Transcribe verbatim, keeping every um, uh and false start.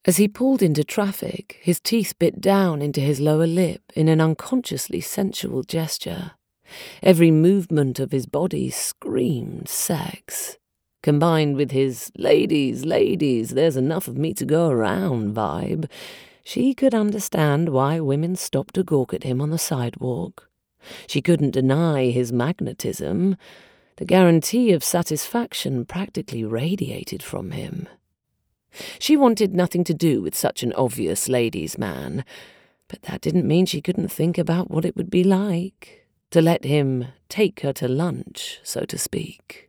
As he pulled into traffic, his teeth bit down into his lower lip in an unconsciously sensual gesture. Every movement of his body screamed sex. Combined with his ladies, ladies, there's enough of me to go around vibe, she could understand why women stopped to gawk at him on the sidewalk. She couldn't deny his magnetism. The guarantee of satisfaction practically radiated from him. She wanted nothing to do with such an obvious ladies' man, but that didn't mean she couldn't think about what it would be like to let him take her to lunch, so to speak.